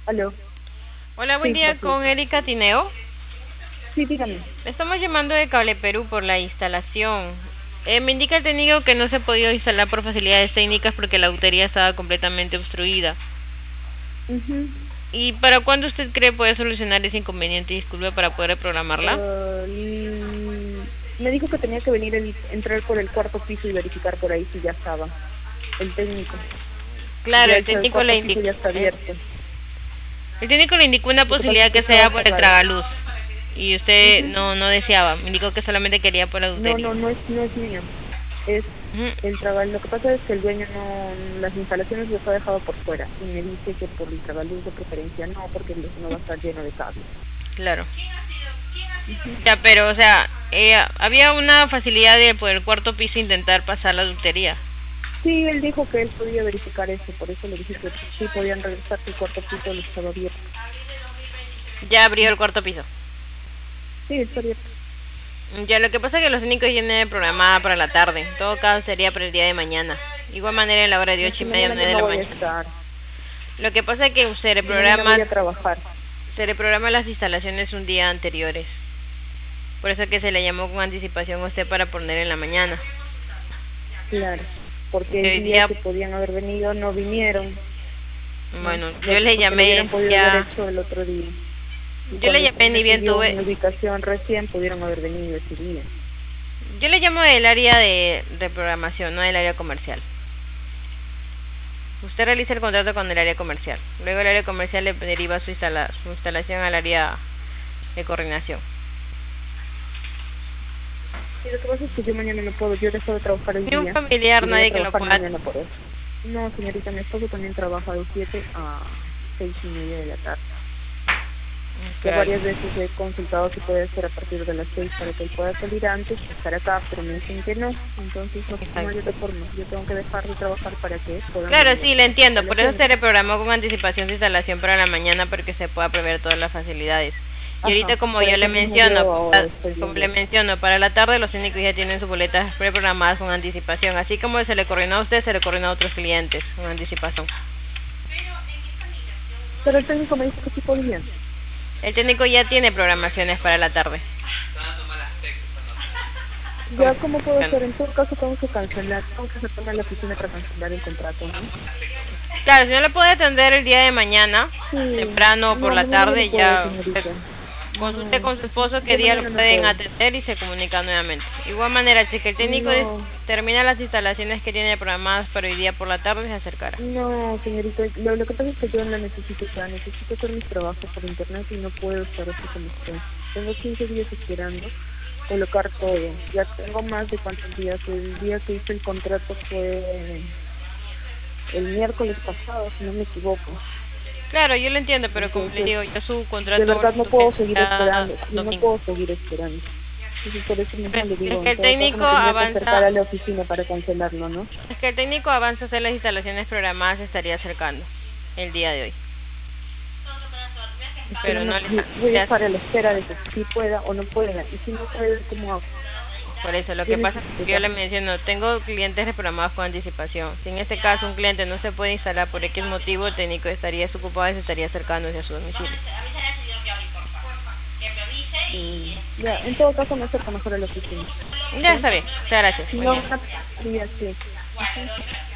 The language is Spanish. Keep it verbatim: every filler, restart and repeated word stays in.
Aló. Hola, buen Sí, día así. con Erika Tineo. Sí, dígame. Estamos llamando de Cable Perú por la instalación. Eh, me indica el técnico que no se ha podido instalar por facilidades técnicas porque la tubería estaba completamente obstruida. Mhm. ¿Y para cuándo usted cree poder solucionar ese inconveniente? Disculpe, para poder programarla. Me dijo que tenía que venir, el, entrar por el cuarto piso y verificar por ahí si ya estaba el técnico. Claro, Ya el hecho, el técnico le cuarto piso indicó, ya está el, abierto. el técnico le indicó una Lo que pasa es posibilidad que que estaba sea por el cerrado. tragaluz y usted Mhm. no no deseaba. Me indicó que solamente quería por la No, tubería. no, no es, no es mío. Es Ujú. el trabajo. Lo que pasa es que el dueño no, las instalaciones los ha dejado por fuera y me dice que por el tragaluz de preferencia no, porque no va a estar lleno de cables. Claro. Ujú. Ya, pero, o sea, eh, había una facilidad de por el cuarto piso intentar pasar la ductería. Sí, él dijo que él podía verificar eso, por eso le dije que sí podían regresar, que el cuarto piso lo estaba abierto. Ya abrió el cuarto piso. Sí, está abierto. Ya, lo que pasa es que los técnicos tienen programada para la tarde. En todo caso sería para el día de mañana. Igual manera en la hora de No, ocho que y media, mañana yo nueve de no la voy a mañana. estar. Lo que pasa es que se le Yo mañana voy programa, a trabajar. se le programa las instalaciones un día anteriores. Por eso es que se le llamó con anticipación a usted para poner en la mañana. Claro. Porque Que el hoy día día, que podían haber venido no vinieron, ¿no? bueno, Lo- yo le porque lo hubieran llamé podido haber ya, hecho el otro día. Y yo le cuando usted llamé me ni bien pidió mi tuve, ubicación recién, pudieron haber venido ese día. yo le llamo del área de, de programación, no del área comercial. Usted realiza el contrato con el área comercial. Luego el área comercial le deriva su, instala su instalación al área de coordinación. Y lo que pasa es que yo mañana no puedo, yo dejo de trabajar el Ni un día familiar, y voy a nadie que lo trabajar pueda. mañana por eso. No, señorita, mi esposo también trabaja de siete a seis y media de la tarde. Ya Claro. varias veces he consultado si puede ser a partir de las seis para que él pueda salir antes y estar acá, pero me dicen que no. Entonces no, no hay otra forma. Yo tengo que dejar de trabajar para que puedan Claro, venir a sí, hacer le las entiendo. Por eso instalaciones. se le programó con anticipación su instalación para la mañana para que se pueda prever todas las facilidades. Y ahorita, Ajá, como por yo le eso mismo yo menciono, ahora pa- estoy como viendo le eso. menciono, para la tarde los técnicos ya tienen sus boletas preprogramadas con anticipación. Así como se le coordinó a usted, se le coordinó a otros clientes con anticipación. Pero el técnico me dice que sí podía. El técnico ya tiene programaciones para la tarde. Ya, Con- ¿cómo puedo hacer? En todo caso tengo que cancelar, tengo que acercarme a la oficina para cancelar el contrato, ¿no? Claro, si no le puede atender el día de mañana, Sí, temprano o por no, la mañana ya no tarde, puedo, ya usted señorita. consulte No, con su esposo qué yo día lo mañana no pueden puedo. atender y se comunica nuevamente. Igual manera, si que el técnico des- No, termina las instalaciones que tiene programadas para hoy día por la tarde, se acercará. no, señorita, lo, lo que pasa es que yo la necesito ya, necesito hacer mis trabajos por internet y no puedo estar así como estoy. Tengo quince días esperando colocar todo. Ya tengo más de cuántos días. El día que hice el contrato fue el miércoles pasado, si no me equivoco. Claro, yo lo entiendo, pero como le Entonces, digo, yo su de contrato verdad no puedo seguir ya esperando, sí, no domingo. puedo seguir esperando. Entonces, por eso mismo Pues, le es digo, que en el todo caso técnico me tendría que acercar avanza, a la oficina para cancelarlo, ¿no? es que el técnico avanza a hacer las instalaciones programadas, se estaría acercando el día de hoy. Pero Pero no, no yo voy a le estar a la espera de que sí pueda o no pueda. Y si no puede, ¿cómo hago? Por eso, lo Yo que pasa necesito es que yo ya. le menciono, tengo clientes reprogramados con anticipación. Si en este caso un cliente no se puede instalar por X motivo, el técnico estaría desocupado y se estaría acercándose a su domicilio. Mm, ya, en todo caso me acerco mejor a la oficina. Ya ¿Sí? está bien, muchas gracias. Si Buen no, día. una día sí. Ujú.